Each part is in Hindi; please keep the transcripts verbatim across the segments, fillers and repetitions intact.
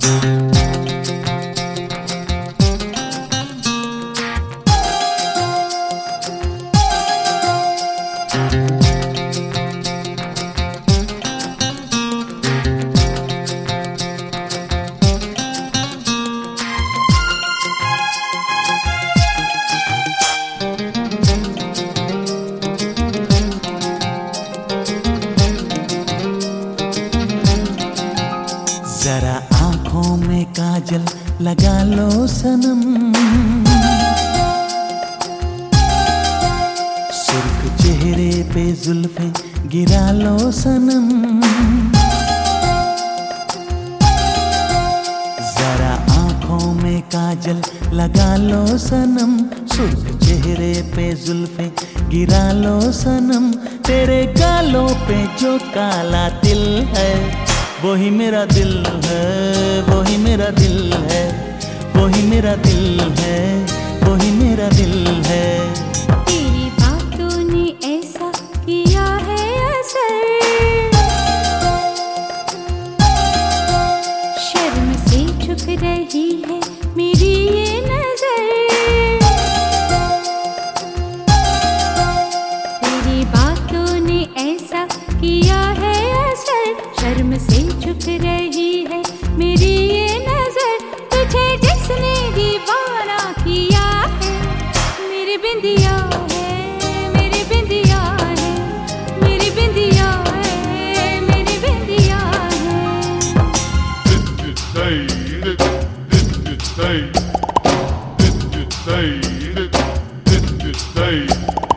जरा आंखों में काजल लगा लो सनम, सुर्ख चेहरे पे जुल्फे गिरा लो सनम। जरा आंखों में काजल लगा लो सनम, सुर्ख चेहरे पे जुल्फे गिरा लो सनम। तेरे गालों पे जो काला तिल है वही मेरा दिल है, वही मेरा दिल है, वही मेरा दिल है, वही मेरा दिल है। तेरी बातों ने ऐसा किया है असर, शर्म से झुक रही है मेरी ये नजर। तेरी बातों ने ऐसा किया है असर, शर्म से झुक रही है मेरी ये नजर। तुझे जिसने दीवाना किया है मेरी बिंदिया है, मेरी बिंदिया है, मेरी बिंदिया है, मेरी बिंदिया है।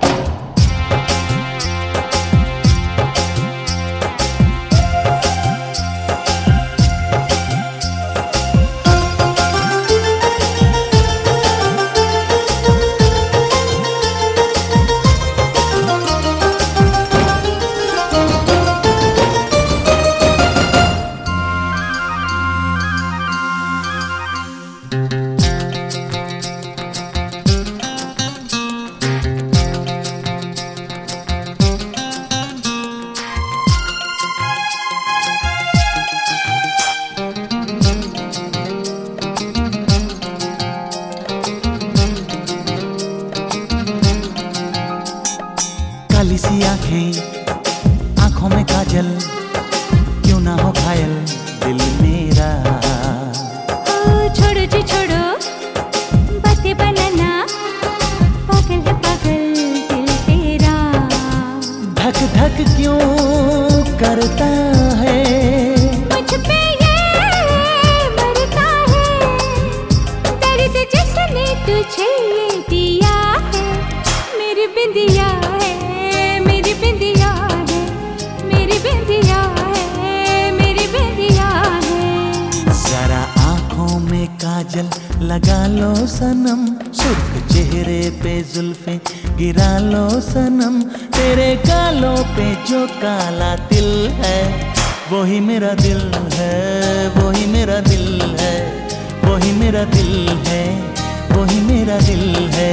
काली सी आंखें, आंखों में काजल, क्यों ना हो घायल दिल मेरा। ओ छोड़ो जी छोड़ो बातें बनाना, पागल है पागल दिल तेरा। धक धक क्यों करता है मुझ पे ये मरता है, दर्द जिसने तुझे ये दिया है मेरी बिंदिया है, मेरी बिंदिया है, मेरी बिंदिया है, मेरी बिंदिया है। जरा आंखों में काजल लगा लो सनम, सुर्ख चेहरे पे जुल्फे गिरा लो सनम। तेरे गालों पे जो काला तिल है वही मेरा दिल है, वही मेरा दिल है, वही मेरा दिल है, वही मेरा दिल है।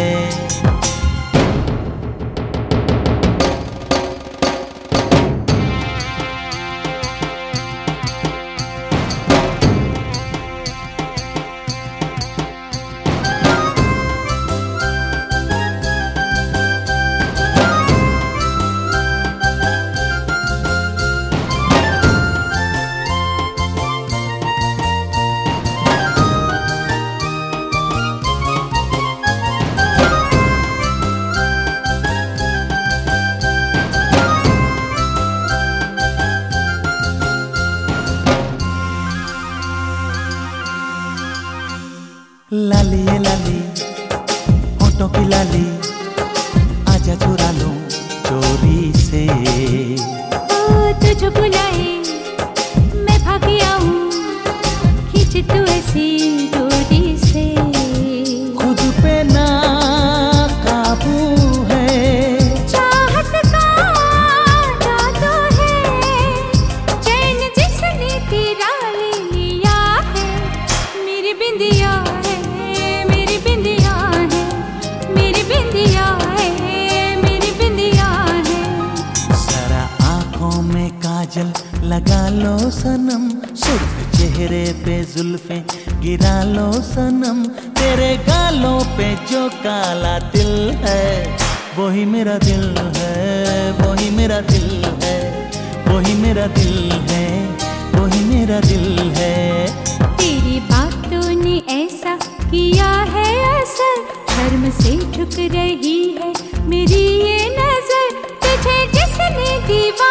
लाली ये लाली होठों की लाली, आजा चुरा लूं चोरी से। ओ तुझे बुलाए मैं भागी आऊं, खींच तू ऐसी डोरी से। खुद पे ना काबू है, चाहत का जादू है, चैन जिसने तेरा ले लिया है मेरी बिंदिया है, मेरी बिंदिया है, मेरी बिंदिया है, मेरी बिंदिया है। जरा आंखों में काजल काजल लगा लो सनम, सुर्ख चेहरे पे जुल्फे गिरा लो सनम, तेरे गालों पे जो काला तिल है वही मेरा दिल है, वही मेरा दिल है, वही मेरा दिल है, वही मेरा दिल है। तेरी बातों ने ऐसा किया है असर, शर्म से झुक रही है मेरी ये नजर, तुझे जिसने दीवाना